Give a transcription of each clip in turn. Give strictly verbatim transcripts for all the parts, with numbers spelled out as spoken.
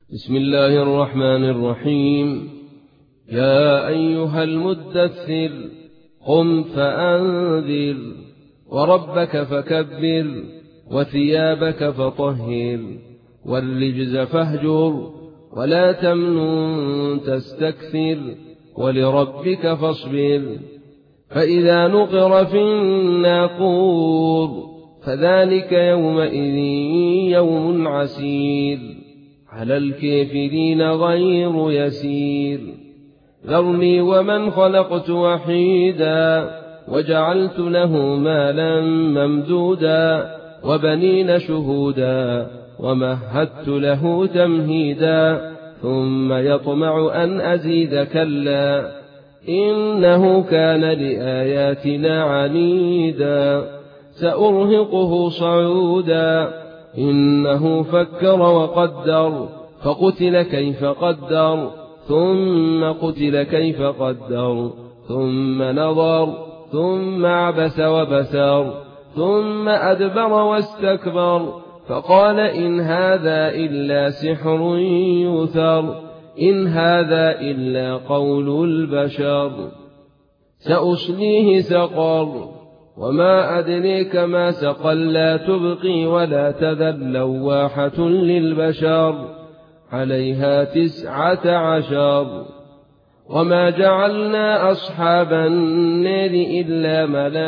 بسم الله الرحمن الرحيم. يا أيها المدثر قم فأنذر وربك فكبر وثيابك فطهر والرجز فاهجر ولا تمنن تستكثر ولربك فاصبر. فإذا نقر في الناقور فذلك يومئذ يوم عسير على الكافرين غير يسير. ذرني ومن خلقت وحيدا وجعلت له مالا ممدودا وبنين شهودا ومهدت له تمهيدا ثم يطمع أن أزيد كلا إنه كان لآياتنا عنيدا سأرهقه صعودا. إنه فكر وقدر فقتل كيف قدر ثم قتل كيف قدر ثم نظر ثم عبس وبسر ثم أدبر واستكبر فقال إن هذا إلا سحر يؤثر إن هذا إلا قول البشر. سأصليه سقر وما أدريك ما سقر لا تبقي ولا تذر لواحة للبشر عليها تسعة عشر. وما جعلنا أصحاب النار إلا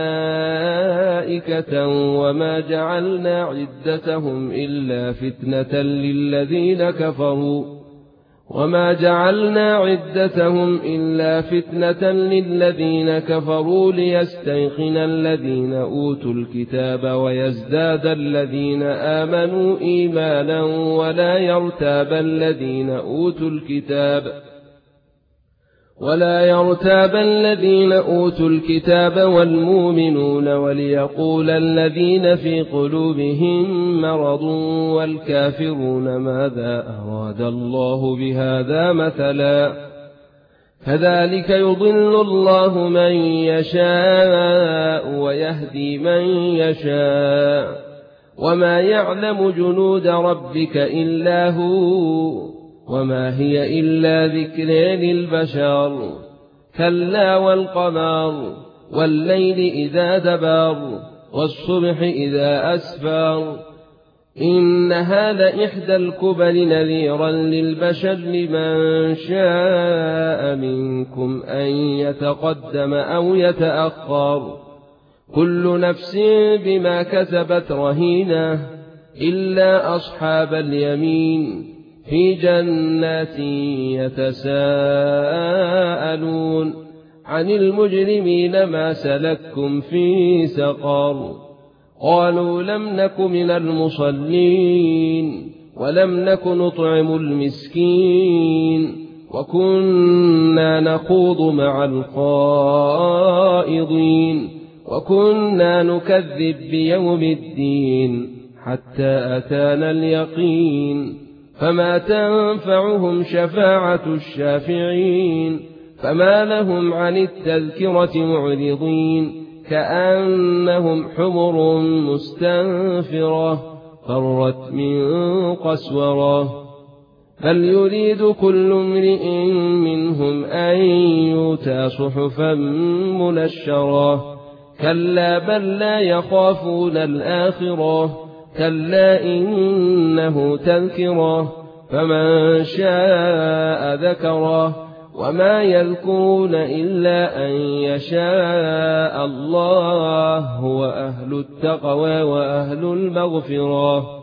ملائكة وما جعلنا عدتهم إلا فتنة للذين كفروا وما جعلنا عدتهم إلا فتنة للذين كفروا ليستيقن الذين أوتوا الكتاب ويزداد الذين آمنوا إيمانا ولا يرتاب الذين أوتوا الكتاب ولا يرتاب الذين أوتوا الكتاب والمؤمنون وليقول الذين في قلوبهم مرض والكافرون ماذا أراد الله بهذا مثلا. كذلك يضل الله من يشاء ويهدي من يشاء وما يعلم جنود ربك إلا هو وما هي إلا ذكر للبشر. كلا والقمر والليل إذا دبر والصبح إذا أسفر إنها لإحدى الكبر نذيرا للبشر لمن شاء منكم أن يتقدم أو يتأخر. كل نفس بما كسبت رهينة إلا أصحاب اليمين في جنات يتساءلون عن المجرمين ما سلككم في سقر. قالوا لم نك من المصلين ولم نك نطعم المسكين وكنا نخوض مع الخائضين وكنا نكذب بيوم الدين حتى أتانا اليقين. فما تنفعهم شفاعة الشافعين فما لهم عن التذكرة معرضين كأنهم حمر مستنفرة فرت من قسورة. بل يريد كل امرئ منهم أن يؤتى صحفا منشرة. كلا بل لا يخافون الآخرة كلا إنه تذكرة فمن شاء ذكره وما يذكرون إلا أن يشاء الله هو أهل التقوى وأهل المغفرة.